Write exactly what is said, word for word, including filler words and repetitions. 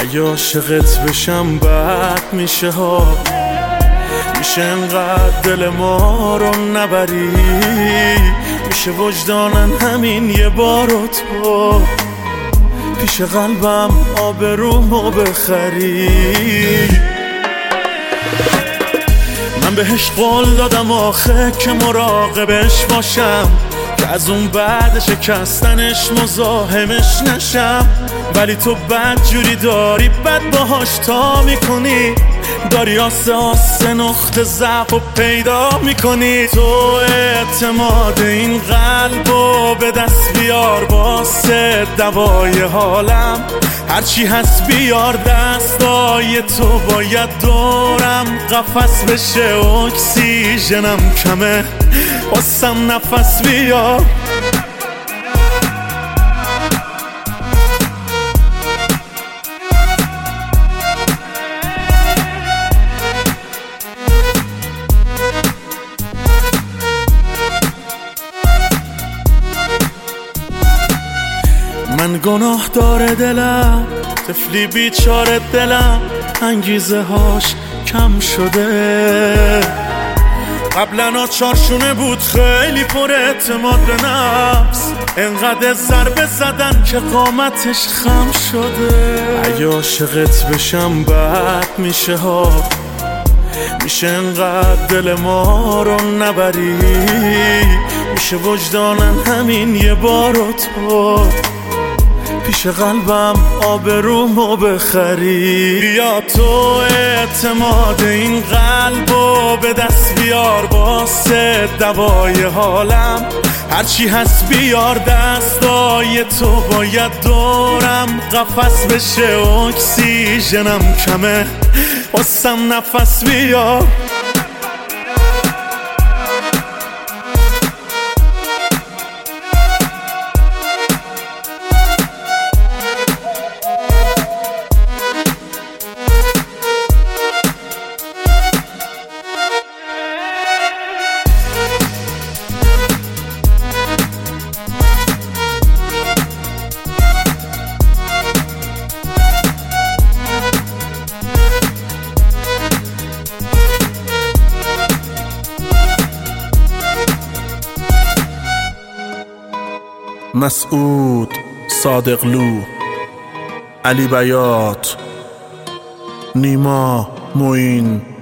اگه عاشقت بشم بد میشه ها، میشه انقدر دل ما رو نبری، میشه وجدانن همین یه بارو تو پیش قلبم آبرومو بخری. من بهش قول دادم آخه که مراقبش باشم، که از اون بعد شکستنش مزاحمش نشم، ولی تو بد جوری داری بد باهاش تا میکنی، داری آسه آسه نقطه ضعف و پیدا میکنی. تو اعتماد این قلبو به دست بیار، واسه دوای حالم هرچی هست بیار، دستای تو باید دورم قفس بشه، اکسیژنم کمه واسم نفس بیار. من گناه داره دلم، طفلی بیچاره دلم، انگیزه هاش کم شده. قبلا چارشونه بود خیلی پر اعتماد به نفس، انقدر ضربه زدن که قامتش خم شده. اگه عاشقت بشم بد میشه ها، میشه انقدر دل ما رو نبری، میشه وجدانن همین یه بارو تو پیش قلبم آبرومو بخری. بیا تو اعتماد این قلبو به دست بیار، واسه دوای حالم هرچی هست بیار، دستای تو باید دورم قفس بشه، اکسیژنم کمه واسم نفس بیار. مسعود صادقلو، علی بیات، نیما موین.